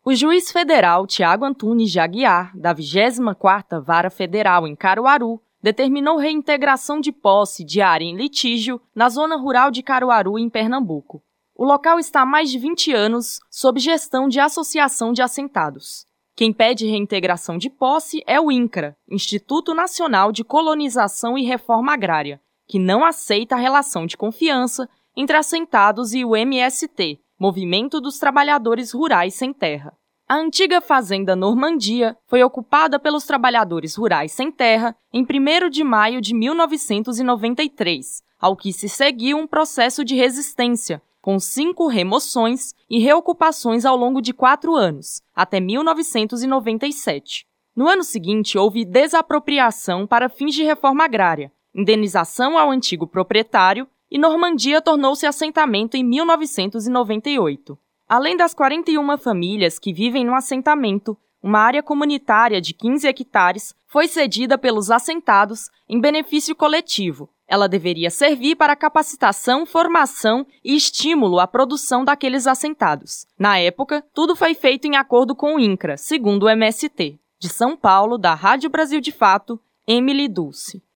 O juiz federal Tiago Antunes de Aguiar, da 24ª Vara Federal em Caruaru, determinou reintegração de posse de área em litígio na zona rural de Caruaru, em Pernambuco. O local está há mais de 20 anos sob gestão de associação de assentados. Quem pede reintegração de posse é o INCRA, Instituto Nacional de Colonização e Reforma Agrária, que não aceita a relação de confiança entre assentados e o MST, Movimento dos Trabalhadores Rurais Sem Terra. A antiga fazenda Normandia foi ocupada pelos trabalhadores rurais sem terra em 1º de maio de 1993, ao que se seguiu um processo de resistência, com 5 remoções e reocupações ao longo de 4 anos, até 1997. No ano seguinte, houve desapropriação para fins de reforma agrária, indenização ao antigo proprietário e Normandia tornou-se assentamento em 1998. Além das 41 famílias que vivem no assentamento, uma área comunitária de 15 hectares foi cedida pelos assentados em benefício coletivo. Ela deveria servir para capacitação, formação e estímulo à produção daqueles assentados. Na época, tudo foi feito em acordo com o INCRA, segundo o MST. De São Paulo, da Rádio Brasil de Fato, Emily Dulce.